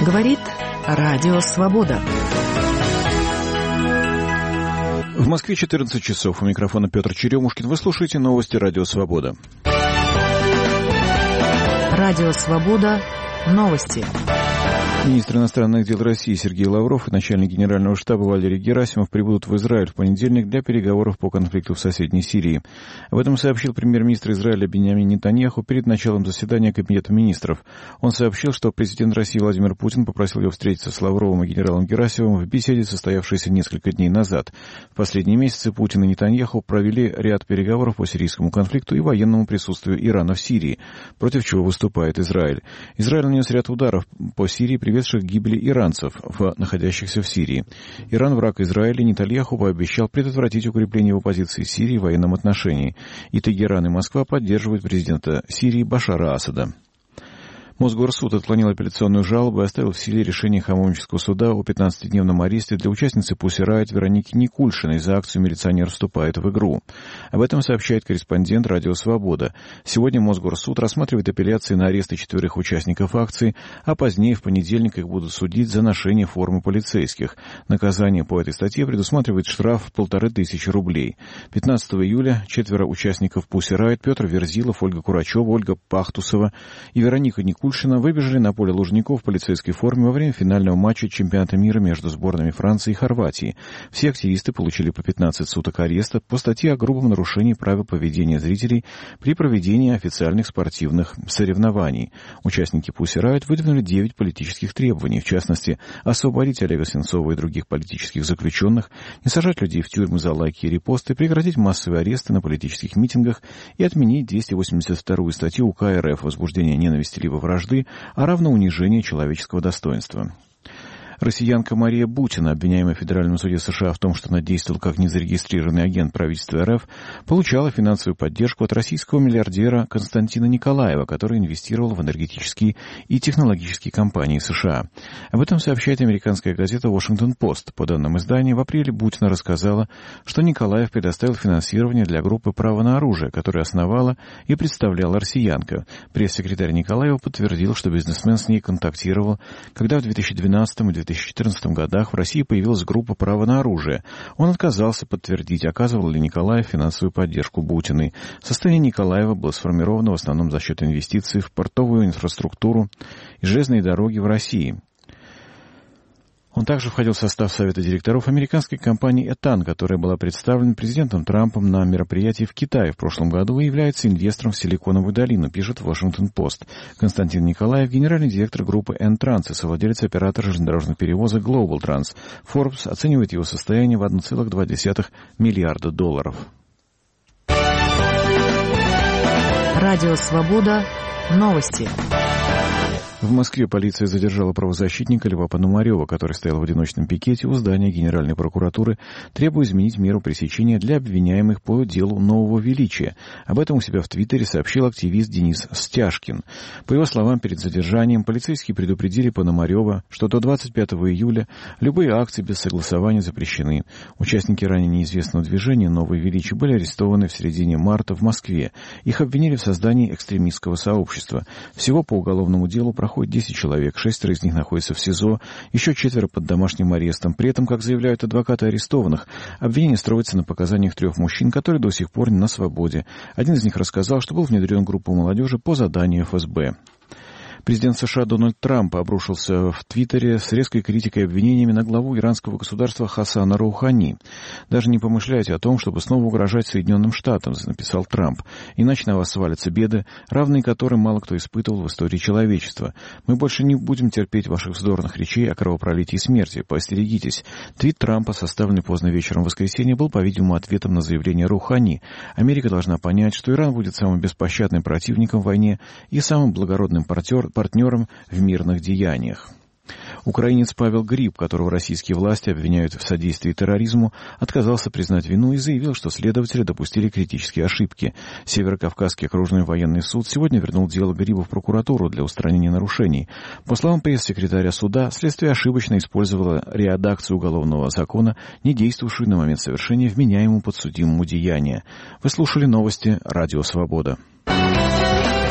Говорит Радио Свобода. В Москве 14 часов. У микрофона Петр Черемушкин. Вы слушаете новости Радио Свобода. Радио Свобода. Новости. Министр иностранных дел России Сергей Лавров и начальник генерального штаба Валерий Герасимов прибудут в Израиль в понедельник для переговоров по конфликту в соседней Сирии. Об этом сообщил премьер-министр Израиля Биньямин Нетаньяху перед началом заседания Кабинета министров. Он сообщил, что президент России Владимир Путин попросил его встретиться с Лавровым и генералом Герасимовым в беседе, состоявшейся несколько дней назад. В последние месяцы Путин и Нетаньяху провели ряд переговоров по сирийскому конфликту и военному присутствию Ирана в Сирии, против чего выступает Израиль. Израиль нанес ряд ударов по Сирии, приведших к гибели иранцев, находящихся в Сирии. Иран, враг Израиля, Нетаньяху пообещал предотвратить укрепление его позиции в Сирии в военном отношении. И Тегеран, и Москва поддерживают президента Сирии Башара Асада. Мосгорсуд отклонил апелляционную жалобу и оставил в силе решение Хамовнического суда о 15-дневном аресте для участницы Pussy Riot Вероники Никульшиной за акцию «Милиционер вступает в игру». Об этом сообщает корреспондент «Радио Свобода». Сегодня Мосгорсуд рассматривает апелляции на аресты 4 участников акции, а позднее в понедельник их будут судить за ношение формы полицейских. Наказание по этой статье предусматривает штраф в 1500 рублей. 15 июля 4 участников Pussy Riot Петр Верзилов, Ольга Курачева, Ольга Пахтусова и Вероника Никульшина выбежали на поле Лужников в полицейской форме во время финального матча чемпионата мира между сборными Франции и Хорватии. Все активисты получили по 15 суток ареста по статье о грубом нарушении правил поведения зрителей при проведении официальных спортивных соревнований. Участники Pussy Riot выдвинули 9 политических требований, в частности, освободить Олега Сенцова и других политических заключенных, не сажать людей в тюрьмы за лайки и репосты, прекратить массовые аресты на политических митингах и отменить 282-ю статью УК РФ «Возбуждение ненависти либо вражды», а равно унижение человеческого достоинства. Россиянка Мария Бутина, обвиняемая в Федеральном суде США в том, что она действовала как незарегистрированный агент правительства РФ, получала финансовую поддержку от российского миллиардера Константина Николаева, который инвестировал в энергетические и технологические компании США. Об этом сообщает американская газета «Вашингтон-Пост». По данным издания, в апреле Бутина рассказала, что Николаев предоставил финансирование для группы «Право на оружие», которую основала и представляла россиянка. Пресс-секретарь Николаева подтвердил, что бизнесмен с ней контактировал, когда в 2012 и 2014 годах в России появилась группа «Право на оружие». Он отказался подтвердить, оказывал ли Николаев финансовую поддержку Бутиной. Состояние Николаева было сформировано в основном за счет инвестиций в портовую инфраструктуру и железные дороги в России. Он также входил в состав Совета директоров американской компании «Этан», которая была представлена президентом Трампом на мероприятии в Китае в прошлом году и является инвестором в Силиконовую долину, пишет Вашингтон-Пост. Константин Николаев, генеральный директор группы «N-Trans» и совладелец оператора железнодорожных перевозок Global Trans. Forbes оценивает его состояние в $1,2 миллиарда. Радио Свобода. Новости. В Москве полиция задержала правозащитника Льва Пономарева, который стоял в одиночном пикете у здания Генеральной прокуратуры, требуя изменить меру пресечения для обвиняемых по делу Нового Величия. Об этом у себя в Твиттере сообщил активист Денис Стяжкин. По его словам, перед задержанием полицейские предупредили Пономарева, что до 25 июля любые акции без согласования запрещены. Участники ранее неизвестного движения «Новое Величие» были арестованы в середине марта в Москве. Их обвинили в создании экстремистского сообщества. Всего по уголовному делу проходит 10 человек, 6 из них находятся в СИЗО, еще 4 под домашним арестом. При этом, как заявляют адвокаты арестованных, обвинение строится на показаниях 3 мужчин, которые до сих пор не на свободе. Один из них рассказал, что был внедрен в группу молодежи по заданию ФСБ. Президент США Дональд Трамп обрушился в Твиттере с резкой критикой и обвинениями на главу иранского государства Хасана Роухани. «Даже не помышляйте о том, чтобы снова угрожать Соединенным Штатам», — написал Трамп. «Иначе на вас свалятся беды, равные которым мало кто испытывал в истории человечества. Мы больше не будем терпеть ваших вздорных речей о кровопролитии и смерти. Поостерегитесь». Твит Трампа, составленный поздно вечером в воскресенье, был, по-видимому, ответом на заявление Роухани. Америка должна понять, что Иран будет самым беспощадным противником в войне и самым благородным партнером в мирных деяниях. Украинец Павел Гриб, которого российские власти обвиняют в содействии терроризму, отказался признать вину и заявил, что следователи допустили критические ошибки. Северокавказский окружной военный суд сегодня вернул дело Гриба в прокуратуру для устранения нарушений. По словам пресс-секретаря суда, следствие ошибочно использовало редакцию уголовного закона, не действовавшую на момент совершения вменяемому подсудимому деяния. Вы слушали новости «Радио Свобода».